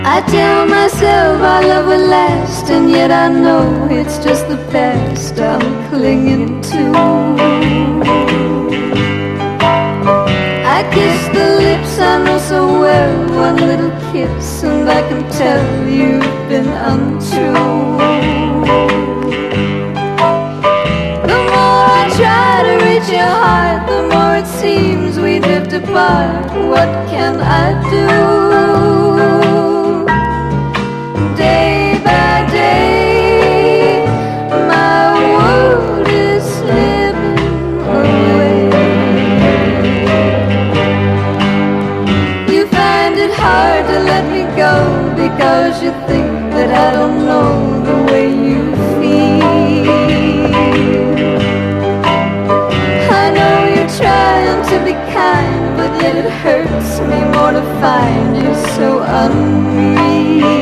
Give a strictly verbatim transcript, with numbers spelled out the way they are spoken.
I tell myself our love will last, and yet I know it's just the past I'm clinging to. I kiss the lips I know so well, one little kiss, and I can tell you've been untrue. The more I try to reach your heart, the more it seems we drift apart. What can I do? Day by day, my world is slipping away. You find it hard to let me go because you think that I don't know the way you feel. I know you're trying to be kind, but yet it hurts me more to find you so unreal.